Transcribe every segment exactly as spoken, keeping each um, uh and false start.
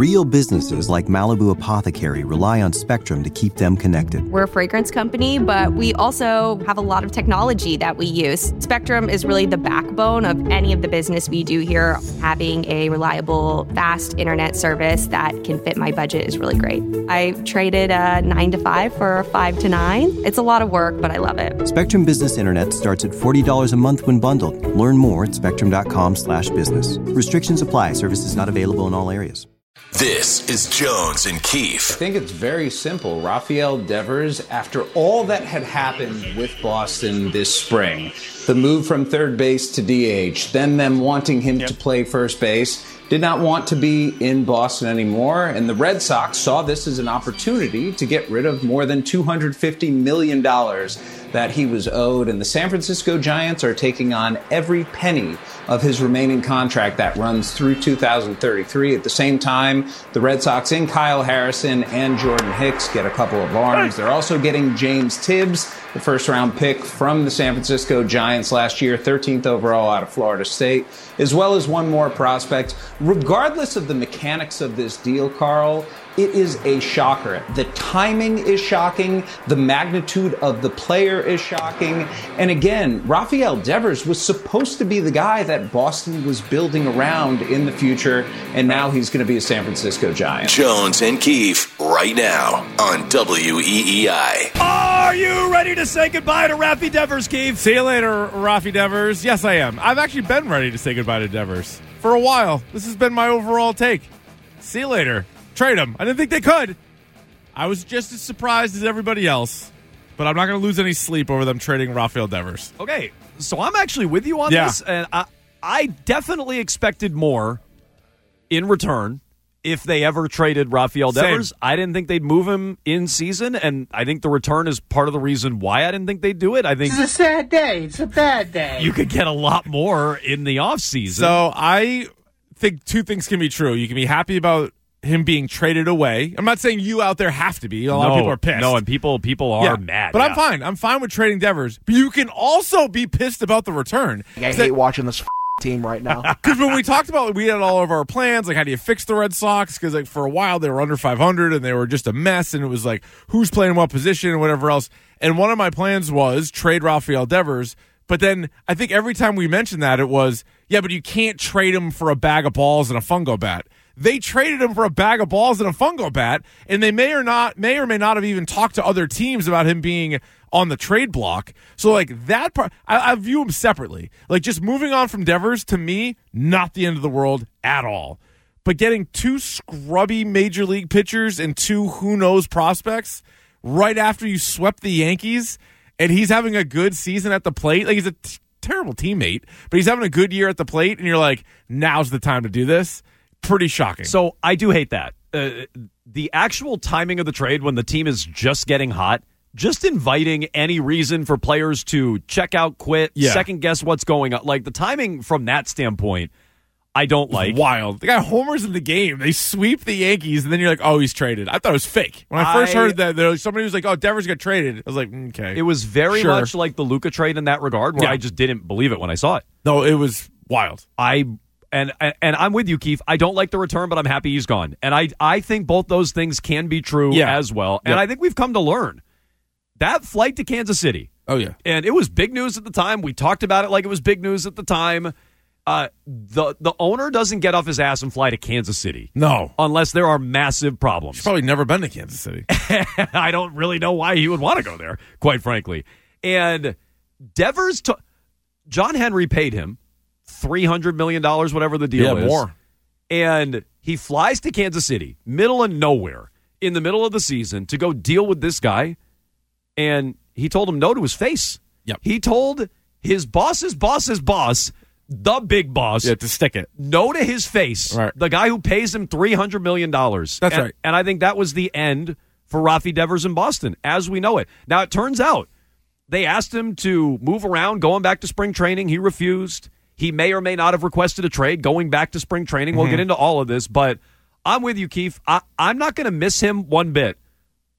Real businesses like Malibu Apothecary rely on Spectrum to keep them connected. We're a fragrance company, but we also have a lot of technology that we use. Spectrum is really the backbone of any of the business we do here. Having a reliable, fast internet service that can fit my budget is really great. I traded a nine to five for a five to nine. It's a lot of work, but I love it. Spectrum Business Internet starts at forty dollars a month when bundled. Learn more at spectrum.com slash business. Restrictions apply. Services not available in all areas. This is Jones and Keefe. I think it's very simple. Rafael Devers, after all that had happened with Boston this spring, the move from third base to D H, then them wanting him yep. to play first base, did not want to be in Boston anymore, and the Red Sox saw this as an opportunity to get rid of more than two hundred fifty million dollars that he was owed, and the San Francisco Giants are taking on every penny of his remaining contract that runs through two thousand thirty-three. At the same time, the Red Sox and Kyle Harrison and Jordan Hicks get a couple of arms. They're also getting James Tibbs, the first-round pick from the San Francisco Giants last year, thirteenth overall out of Florida State, as well as one more prospect. Regardless of the mechanics of this deal, Carl, it is a shocker. The timing is shocking. The magnitude of the player is shocking. And again, Rafael Devers was supposed to be the guy that Boston was building around in the future, and now he's going to be a San Francisco Giant. Jones and Keefe, right now on W E E I. Are you ready to say goodbye to Rafi Devers, Keefe? See you later, Rafi Devers. Yes, I am. I've actually been ready to say goodbye to Devers for a while. This has been my overall take. See you later. Trade him. I didn't think they could. I was just as surprised as everybody else, but I'm not going to lose any sleep over them trading Rafael Devers. Okay, so I'm actually with you on yeah. this, and I, I definitely expected more in return if they ever traded Rafael Devers. Same. I didn't think they'd move him in season, and I think the return is part of the reason why I didn't think they'd do it. I think it's a sad day. It's a bad day. You could get a lot more in the offseason. So I think two things can be true. You can be happy about him being traded away. I'm not saying you out there have to be. A lot no, of people are pissed. No, and people people are yeah, mad. But yeah. I'm fine. I'm fine with trading Devers. But you can also be pissed about the return. I hate that, watching this f- team right now. Because when we talked about, we had all of our plans, like how do you fix the Red Sox? Because like for a while they were under five hundred and they were just a mess, and it was like who's playing what position and whatever else. And one of my plans was trade Rafael Devers. But then I think every time we mentioned that, it was, yeah, but you can't trade him for a bag of balls and a fungo bat. They traded him for a bag of balls and a fungo bat, and they may or not may or may not have even talked to other teams about him being on the trade block. So, like, that part, I, I view him separately. Like, just moving on from Devers, to me, not the end of the world at all. But getting two scrubby major league pitchers and two who-knows prospects right after you swept the Yankees, and he's having a good season at the plate. Like, he's a t- terrible teammate, but he's having a good year at the plate, and you're like, now's the time to do this. Pretty shocking. So I do hate that. Uh, the actual timing of the trade when the team is just getting hot, just inviting any reason for players to check out, quit, yeah. second guess what's going on. Like the timing from that standpoint, I don't like. It's wild. The guy homers in the game. They sweep the Yankees, and then you're like, oh, he's traded. I thought it was fake. When I first I, heard that, there was somebody was like, oh, Devers got traded. I was like, okay. It was very sure. much like the Luka trade in that regard, where yeah. I just didn't believe it when I saw it. No, it was wild. I and and I'm with you, Keefe. I don't like the return, but I'm happy he's gone. And I I think both those things can be true yeah. as well. And yep. I think we've come to learn that flight to Kansas City. Oh yeah, and it was big news at the time. We talked about it like it was big news at the time. Uh, the the owner doesn't get off his ass and fly to Kansas City. No, unless there are massive problems. He's probably never been to Kansas City. I don't really know why he would want to go there, quite frankly. And Devers, t- John Henry paid him three hundred million dollars, whatever the deal yeah, is. More. And he flies to Kansas City, middle of nowhere, in the middle of the season, to go deal with this guy. And he told him no to his face. Yep. He told his boss's boss's boss, the big boss, yeah, to stick it. no to his face. Right. The guy who pays him three hundred million dollars. That's and, right. And I think that was the end for Rafi Devers in Boston, as we know it. Now, it turns out they asked him to move around, going back to spring training. He refused. He may or may not have requested a trade going back to spring training. Mm-hmm. We'll get into all of this, but I'm with you, Keefe. I, I'm not going to miss him one bit.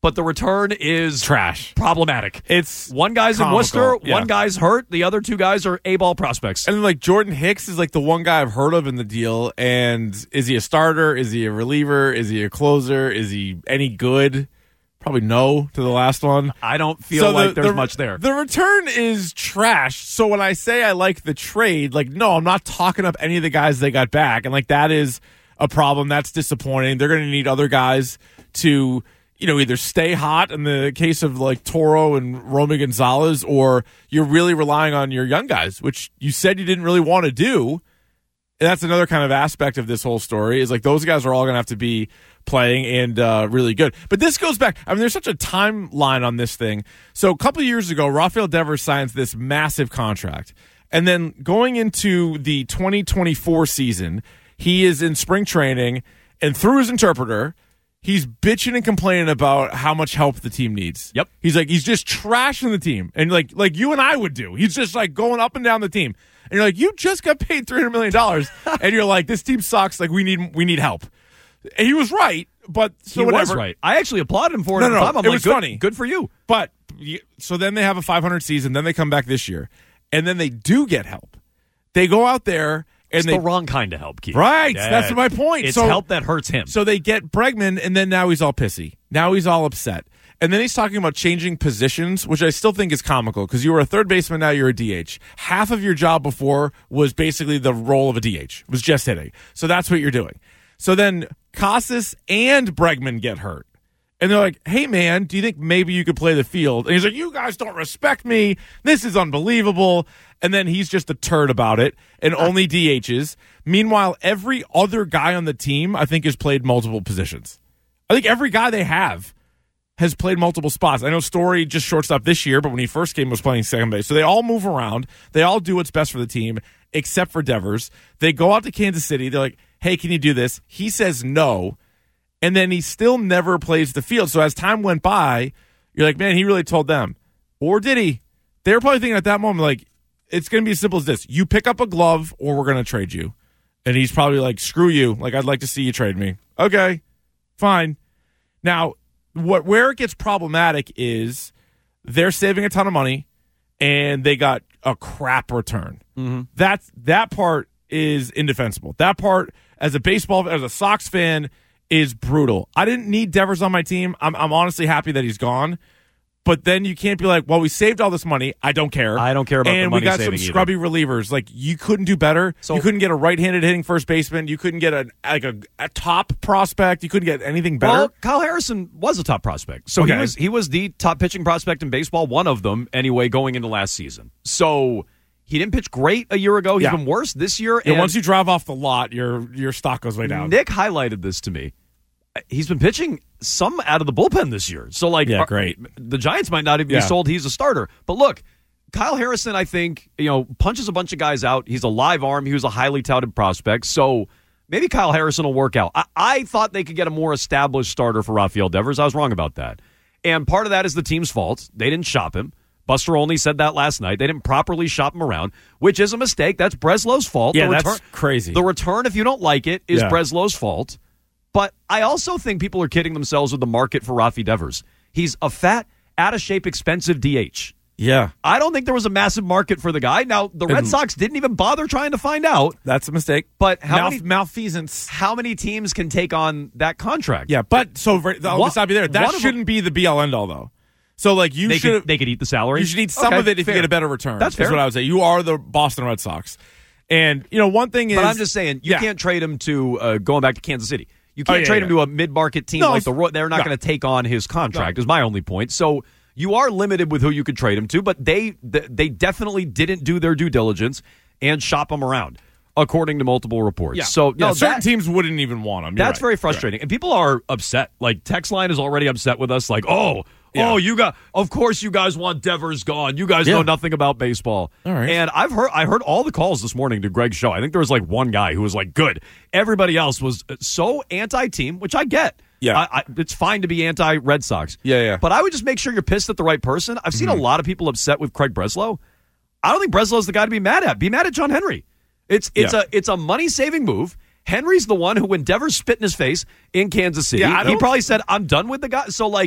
but the return is trash, problematic. It's one guy's comical. in Worcester, Yeah. one guy's hurt, the other two guys are A-ball prospects. And then, like, Jordan Hicks is like the one guy I've heard of in the deal. And is he a starter? Is he a reliever? Is he a closer? Is he any good? Probably no to the last one. I don't feel So like the- there's the- much there. The return is trash. So when I say I like the trade, like, no, I'm not talking up any of the guys they got back. And, like, that is a problem. That's disappointing. They're going to need other guys to, you know, either stay hot in the case of, like, Toro and Romy Gonzalez, or you're really relying on your young guys, which you said you didn't really want to do. And that's another kind of aspect of this whole story, is like those guys are all going to have to be playing and uh, really good. But this goes back. I mean, there's such a timeline on this thing. So a couple of years ago, Rafael Devers signs this massive contract. And then going into the twenty twenty-four season, he is in spring training, and through his interpreter, he's bitching and complaining about how much help the team needs. Yep. He's like, he's just trashing the team. And like like you and I would do. He's just like going up and down the team. And you're like, you just got paid three hundred million dollars. And you're like, this team sucks. Like, we need we need help. And he was right, but so he whatever. was right. I actually applauded him for it No, at no, the no. time. I'm It like, was good, funny. good for you. But so then they have a five hundred season. Then they come back this year. And then they do get help. They go out there and It's they the wrong kind of help, Keith. Right. Yeah. That's my point. It's So- help that hurts him. So they get Bregman, and then now he's all pissy. Now he's all upset. And then he's talking about changing positions, which I still think is comical, because you were a third baseman, now you're a D H. Half of your job before was basically the role of a D H, was just hitting. So that's what you're doing. So then Casas and Bregman get hurt. And they're like, hey, man, do you think maybe you could play the field? And he's like, you guys don't respect me. This is unbelievable. And then he's just a turd about it and only D Hs. Meanwhile, every other guy on the team, I think, has played multiple positions. I think every guy they have has played multiple spots. I know Story just shortstop this year, but when he first came, was playing second base. So they all move around. They all do what's best for the team, except for Devers. They go out to Kansas City. They're like, hey, can you do this? He says no. And then he still never plays the field. So as time went by, you're like, man, he really told them. Or did he? They were probably thinking at that moment, like, it's going to be as simple as this. You pick up a glove or we're going to trade you. And he's probably like, screw you. Like, I'd like to see you trade me. Okay, fine. Now, what where it gets problematic is they're saving a ton of money and they got a crap return. Mm-hmm. That's, that part is indefensible. That part, as a baseball, as a Sox fan, is brutal. I didn't need Devers on my team. I'm, I'm honestly happy that he's gone. But then you can't be like, well, we saved all this money. I don't care. I don't care about and the money we got some saving either. scrubby relievers. Like, you couldn't do better. So- you couldn't get a right-handed hitting first baseman. You couldn't get a like a, a top prospect. You couldn't get anything better. Well, Kyle Harrison was a top prospect. So Okay. he was he was the top pitching prospect in baseball, one of them anyway, going into last season. So he didn't pitch great a year ago. He's Yeah. been worse this year. and And once you drive off the lot, your your stock goes way down. Nick highlighted this to me. He's been pitching some out of the bullpen this year. So, like, Yeah, are- great. the Giants might not even Yeah. be sold he's a starter. But look, Kyle Harrison, I think, you know, punches a bunch of guys out. He's a live arm. He was a highly touted prospect. So maybe Kyle Harrison will work out. I, I thought they could get a more established starter for Rafael Devers. I was wrong about that. And part of that is the team's fault. They didn't shop him. Buster Olney said that last night. They didn't properly shop him around, which is a mistake. That's Breslow's fault. Yeah, the that's return, crazy. The return, if you don't like it, is Yeah. Breslow's fault. But I also think people are kidding themselves with the market for Rafi Devers. He's a fat, out-of-shape, expensive D H. Yeah, I don't think there was a massive market for the guy. Now, the Red And- Sox didn't even bother trying to find out. that's a mistake. But how Malf- many, malfeasance? how many teams can take on that contract? Yeah, but so right, I'll One- stop you there. That one of shouldn't be the be all end all though. So like you They should could, they could eat the salary. you should eat some Okay, of it if fair. you get a better return. That's fair. Is what I would say. You are the Boston Red Sox, and you know one thing is. But I'm just saying, you Yeah. can't trade him to, uh, going back to Kansas City, you can't Oh, yeah, trade yeah. him to a mid-market team No, like the Roy. They're not no. going to take on his contract, No. is my only point. So you are limited with who you could trade him to, but they they definitely didn't do their due diligence and shop him around, according to multiple reports. Yeah. So yeah, no, certain that- teams wouldn't even want him. You're That's right. very You're frustrating. And people are upset. Like, text line is already upset with us. Like, oh, Yeah. oh, you got, of course you guys want Devers gone. You guys Yeah. know nothing about baseball. All right. And I've heard, I heard all the calls this morning to Greg's show. I think there was like one guy who was like, good. Everybody else was so anti-team, which I get. Yeah. I, I, it's fine to be anti-Red Sox. Yeah, yeah. But I would just make sure you're pissed at the right person. I've seen Mm-hmm. a lot of people upset with Craig Breslow. I don't think Breslow's the guy to be mad at. Be mad at John Henry. It's it's Yeah. a it's a money saving move. Henry's the one who, when Devers spit in his face in Kansas City, Yeah, I he don't- probably said, "I'm done with the guy." So, like,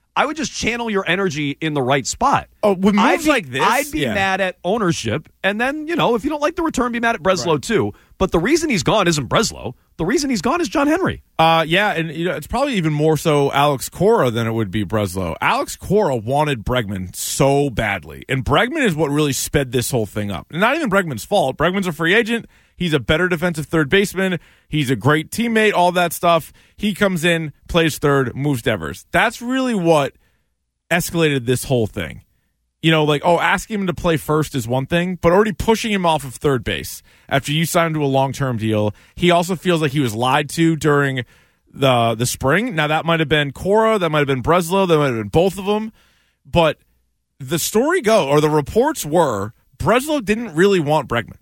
I would just channel your energy in the right spot. Oh, with moves I'd be, like this, I'd be yeah. mad at ownership, and then, you know, if you don't like the return, be mad at Breslow Right. too. But the reason he's gone isn't Breslow. The reason he's gone is John Henry. Uh, yeah, and you know it's probably even more so Alex Cora than it would be Breslow. Alex Cora wanted Bregman so badly, and Bregman is what really sped this whole thing up. And not even Bregman's fault. Bregman's a free agent. He's a better defensive third baseman. He's a great teammate, all that stuff. He comes in, plays third, moves Devers. That's really what escalated this whole thing. You know, like, oh, asking him to play first is one thing, but already pushing him off of third base after you signed him to a long-term deal. He also feels like he was lied to during the the spring. Now, that might have been Cora, that might have been Breslow, that might have been both of them. But the story go, or the reports were, Breslow didn't really want Bregman.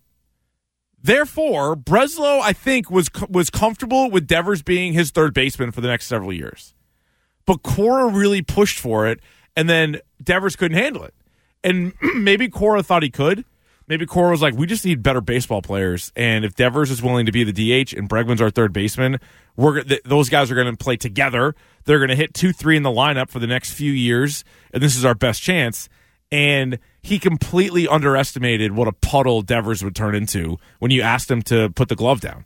Therefore, Breslow, I think, was was comfortable with Devers being his third baseman for the next several years. But Cora really pushed for it, and then Devers couldn't handle it. And maybe Cora thought he could. Maybe Cora was like, we just need better baseball players. And if Devers is willing to be the D H and Bregman's our third baseman, we're th- those guys are going to play together. They're going to hit two, three in the lineup for the next few years. And this is our best chance. And he completely underestimated what a puddle Devers would turn into when you asked him to put the glove down.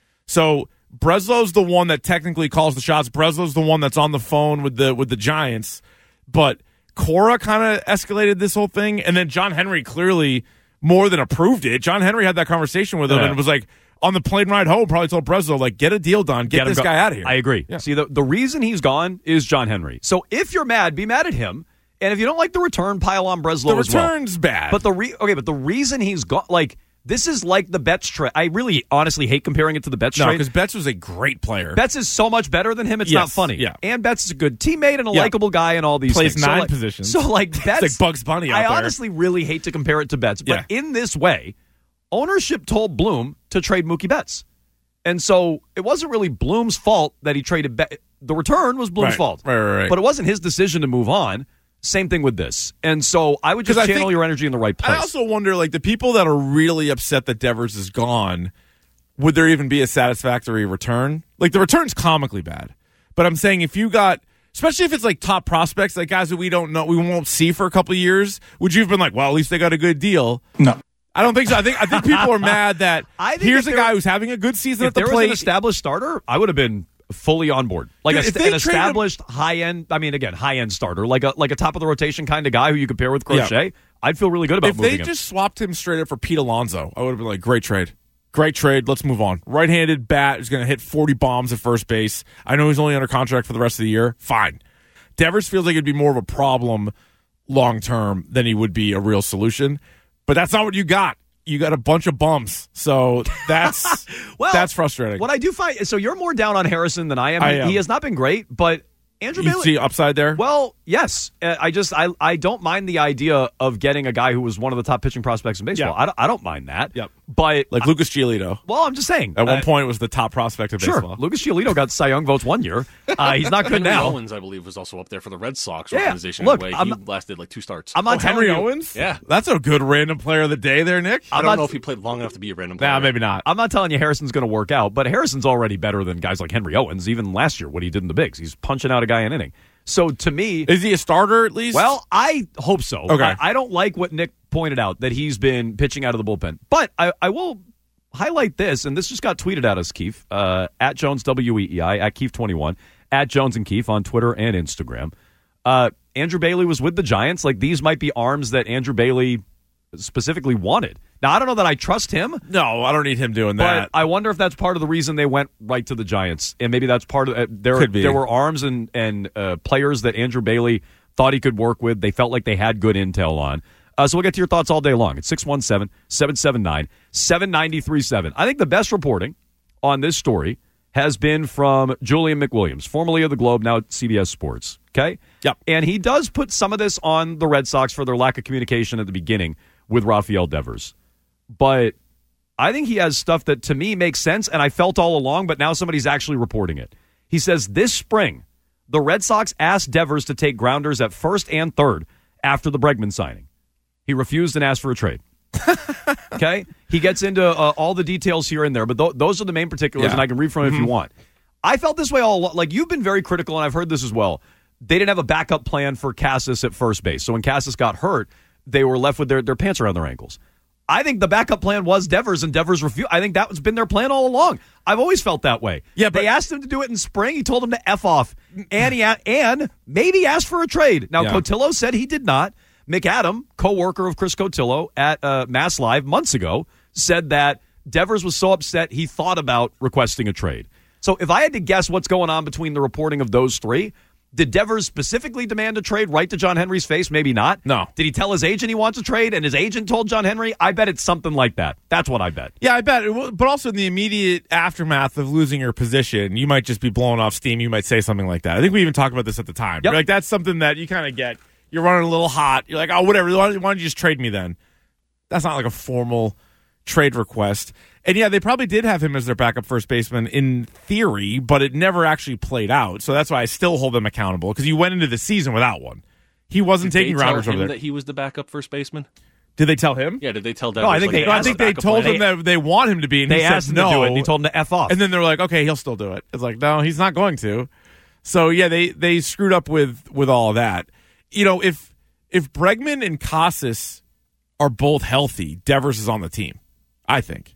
So Breslow's the one that technically calls the shots. Breslow's the one that's on the phone with the with the Giants. But Cora kind of escalated this whole thing, and then John Henry clearly more than approved it. John Henry had that conversation with him Yeah. and was like, on the plane ride home, probably told Breslow, like, get a deal done. Get, Get him this go- guy out of here. I agree. Yeah. See, the, the reason he's gone is John Henry. So if you're mad, be mad at him. And if you don't like the return, pile on Breslow The as well. return's bad. But the re- okay, but the reason he's gone, like, this is like the Betts trade. I really, honestly hate comparing it to the Betts no, trade. because Betts was a great player. Betts is so much better than him. It's Yes, not funny. yeah. And Betts is a good teammate and a Yeah. likable guy and all these Plays things. So, nine like- positions. So like Betts, like Bugs Bunny out I there. honestly really hate to compare it to Betts, but Yeah. in this way, ownership told Bloom to trade Mookie Betts, and so it wasn't really Bloom's fault that he traded. Be- the return was Bloom's Right. fault, Right, right, right. But it wasn't his decision to move on. Same thing with this, and so I would just 'Cause I channel think- your energy in the right place. I also wonder, like, the people that are really upset that Devers is gone, would there even be a satisfactory return? Like, the return's comically bad. But I'm saying if you got, especially if it's like top prospects, like guys that we don't know, we won't see for a couple of years, would you have been like, well, at least they got a good deal? No. I don't think so. I think I think people are mad that I think here's if a there- guy who's having a good season if at the there was plate. an established starter, I would have been fully on board. Like Dude, a, if st- they an traded him- established high end. I mean, again, high end starter, like a like a top of the rotation kind of guy who you could pair with Crochet. Yeah. I'd feel really good about If moving they him. just swapped him straight up for Pete Alonso, I would have been like, great trade. Great trade. Let's move on. Right-handed bat is going to hit forty bombs at first base. I know he's only under contract for the rest of the year. Fine. Devers feels like it'd be more of a problem long-term than he would be a real solution. But that's not what you got. You got a bunch of bums. So that's Well, that's frustrating. What I do find, so you're more down on Harrison than I am. I He- am. He has not been great, but Andrew you Bailey. see upside there? Well, yes. Uh, I just I I don't mind the idea of getting a guy who was one of the top pitching prospects in baseball. Yeah. I, don't, I don't mind that. Yep. But like Lucas Giolito. well, I'm just saying. At one uh, point was the top prospect of Sure, baseball. Lucas Giolito got Cy Young votes one year. Uh, he's not good Henry now. Owens, I believe, was also up there for the Red Sox Yeah, organization. look, in a way. I'm He not- lasted like two starts. I'm not Oh, telling Henry you. Owens? Yeah. That's a good random player of the day there, Nick. I don't I'm know not- if he played long enough to be a random player. Nah, maybe not. I'm not telling you Harrison's going to work out, but Harrison's already better than guys like Henry Owens. Even last year, what he did in the bigs, he's punching out a guy an inning. So to me, Is he a starter at least? well, I hope so. Okay. I, I don't like what Nick pointed out, that he's been pitching out of the bullpen. But I, I will highlight this, and this just got tweeted at us, Keefe, uh, at Jones W E E I, at Keefe twenty-one, at Jones and Keefe on Twitter and Instagram. Uh, Andrew Bailey was with the Giants. Like, these might be arms that Andrew Bailey specifically wanted. Now, I don't know that I trust him, no, I don't need him doing but that. I wonder if that's part of the reason they went right to the Giants, and maybe that's part of uh, there. Could be. There were arms and and uh, players that Andrew Bailey thought he could work with. They felt like they had good intel on. Uh, so we'll get to your thoughts all day long. It's six one seven, seven seven nine, seven nine three seven. I think the best reporting on this story has been from Julian McWilliams, formerly of the Globe, now at C B S Sports. Okay? Yep. And he does put some of this on the Red Sox for their lack of communication at the beginning with Rafael Devers. But I think he has stuff that to me makes sense, and I felt all along, but now somebody's actually reporting it. He says this spring, the Red Sox asked Devers to take grounders at first and third after the Bregman signing. He refused and asked for a trade. Okay? He gets into uh, all the details here and there, but th- those are the main particulars, Yeah. and I can read from it Mm-hmm. if you want. I felt this way all along. Like, you've been very critical, and I've heard this as well, they didn't have a backup plan for Cassis at first base. So when Cassis got hurt, they were left with their, their pants around their ankles. I think the backup plan was Devers, and Devers refused. I think that's been their plan all along. I've always felt that way. Yeah, but they asked him to do it in spring. He told them to F off, and he a- and maybe asked for a trade. Now, yeah. Cotillo said he did not. McAdam, co-worker of Chris Cotillo at uh, Mass Live months ago, said that Devers was so upset he thought about requesting a trade. So if I had to guess what's going on between the reporting of those three, did Devers specifically demand a trade right to John Henry's face? Maybe not. No. Did he tell his agent he wants a trade and his agent told John Henry? I bet it's something like that. That's what I bet. Yeah, I bet. It will, but also in the immediate aftermath of losing your position, you might just be blowing off steam. You might say something like that. I think we even talked about this at the time. Yep. Like, that's something that you kind of get. You're running a little hot. You're like, oh, whatever. Why don't, why don't you just trade me then? That's not like a formal trade request. And yeah, they probably did have him as their backup first baseman in theory, but it never actually played out. So that's why I still hold them accountable, because you went into the season without one. He wasn't Did taking they tell rounders him over there. that he was the backup first baseman? Did they tell him? Yeah, did they tell Devers? No, I think like, they- hey, I I'm think the they backup told plan? him that they want him to be, and They he asked said him no. to do it, and he told him to F off. And then they're like, okay, he'll still do it. It's like, no, he's not going to. So yeah, they they screwed up with with all of that. You know, if if Bregman and Casas are both healthy, Devers is on the team. I think.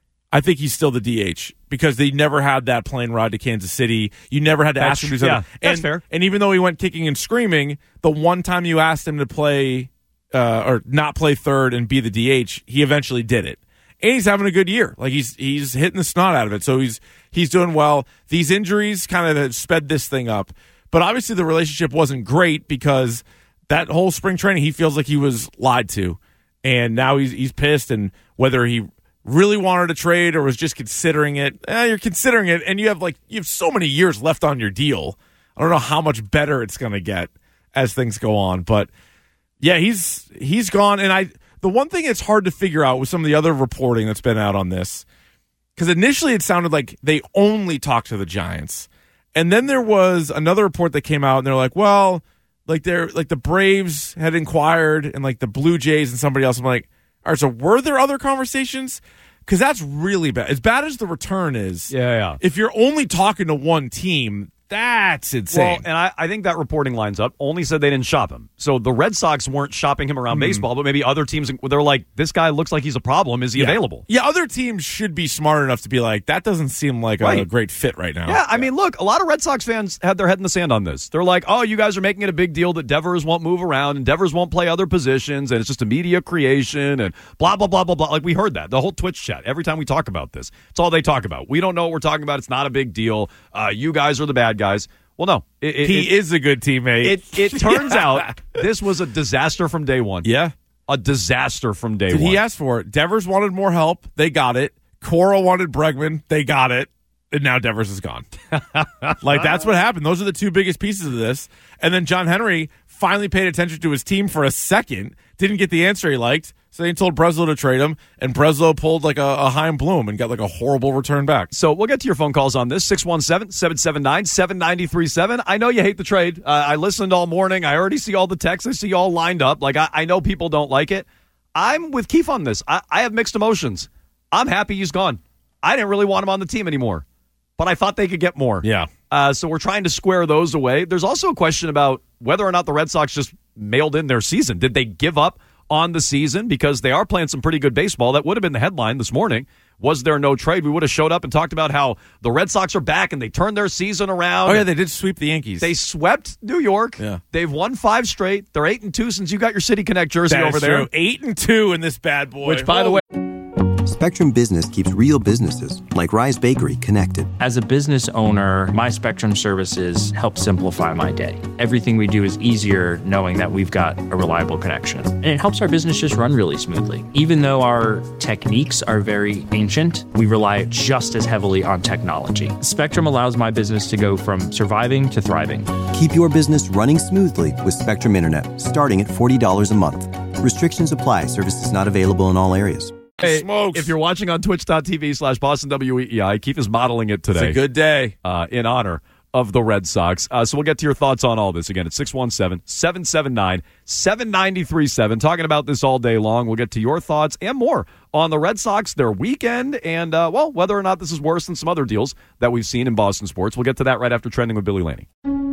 I think he's still the D H because they never had that plane ride to Kansas City. You never had to That's- ask him to do yeah, something. that's and, fair. And even though he went kicking and screaming, the one time you asked him to play uh, or not play third and be the D H, he eventually did it. And he's having a good year. Like he's he's hitting the snot out of it. So he's he's doing well. These injuries kind of have sped this thing up. But obviously the relationship wasn't great because that whole spring training he feels like he was lied to. And now he's he's pissed, and whether he really wanted a trade or was just considering it, eh, you're considering it, and you have like you have so many years left on your deal. I don't know how much better it's going to get as things go on, but yeah, he's he's gone. And I the one thing it's hard to figure out with some of the other reporting that's been out on this, because initially it sounded like they only talked to the Giants, and then there was another report that came out, and they're like, well, like they're like the Braves had inquired, and like the Blue Jays and somebody else. I'm like, all right, so were there other conversations? Because that's really bad. As bad as the return is, Yeah, yeah. if you're only talking to one team, that's insane. Well, and I, I think that reporting lines up. Only said they didn't shop him. So the Red Sox weren't shopping him around Hmm. baseball, but maybe other teams, they're like, this guy looks like he's a problem. Is he yeah. available? Yeah, other teams should be smart enough to be like, that doesn't seem like a Right. great fit right now. Yeah, I mean, look, a lot of Red Sox fans had their head in the sand on this. They're like, oh, you guys are making it a big deal that Devers won't move around and Devers won't play other positions, and it's just a media creation and blah, blah, blah, blah, blah. Like, we heard that. The whole Twitch chat, every time we talk about this, it's all they talk about. We don't know what we're talking about. It's not a big deal. Uh, you guys are the bad guys. Well, no. It, it, he it, is a good teammate. It, it turns Yeah. out this was a disaster from day one. yeah. A disaster from day Did one. he ask for it? Devers wanted more help. They got it. Cora wanted Bregman. They got it. And now Devers is gone. Like, that's what happened. Those are the two biggest pieces of this. And then John Henry finally paid attention to his team for a second, didn't get the answer he liked, so they told Breslow to trade him, and Breslow pulled like a, a Chaim Bloom and got like a horrible return back. So we'll get to your phone calls on this, six one seven, seven seven nine, seven nine three seven. I know you hate the trade. Uh, I listened all morning. I already see all the texts. I see you all lined up. Like, I, I know people don't like it. I'm with Keith on this. I, I have mixed emotions. I'm happy he's gone. I didn't really want him on the team anymore, but I thought they could get more. Yeah. Uh, so we're trying to square those away. There's also a question about whether or not the Red Sox just mailed in their season. Did they give up on the season? Because they are playing some pretty good baseball. That would have been the headline this morning. Was there no trade? We would have showed up and talked about how the Red Sox are back and they turned their season around. Oh, yeah, they did sweep the Yankees. They swept New York. Yeah. They've won five straight. They're eight and two since you got your City Connect jersey That over is there. true. Eight and two in this bad boy. Which, by the way, Spectrum Business keeps real businesses, like Rise Bakery, connected. As a business owner, my Spectrum services help simplify my day. Everything we do is easier knowing that we've got a reliable connection. And it helps our business just run really smoothly. Even though our techniques are very ancient, we rely just as heavily on technology. Spectrum allows my business to go from surviving to thriving. Keep your business running smoothly with Spectrum Internet, starting at forty dollars a month. Restrictions apply. Services not available in all areas. Hey, Smokes. if you're watching on twitch.tv slash Boston W E E I, Keith is modeling it today. It's a good day. Uh, in honor of the Red Sox. Uh, so we'll get to your thoughts on all this. Again, it's six one seven, seven seven nine, seven nine three seven. Talking about this all day long. We'll get to your thoughts and more on the Red Sox, their weekend, and, uh, well, whether or not this is worse than some other deals that we've seen in Boston sports. We'll get to that right after Trending with Billy Laney.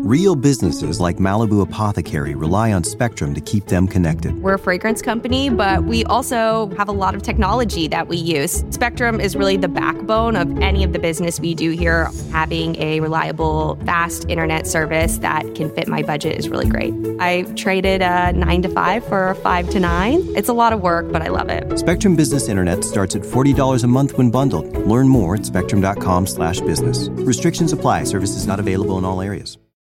Real businesses like Malibu Apothecary rely on Spectrum to keep them connected. We're a fragrance company, but we also have a lot of technology that we use. Spectrum is really the backbone of any of the business we do here. Having a reliable, fast internet service that can fit my budget is really great. I traded a nine to five for a five to nine. It's a lot of work, but I love it. Spectrum Business Internet starts at forty dollars a month when bundled. Learn more at spectrum dot com slash business. Restrictions apply. Services not available in all areas.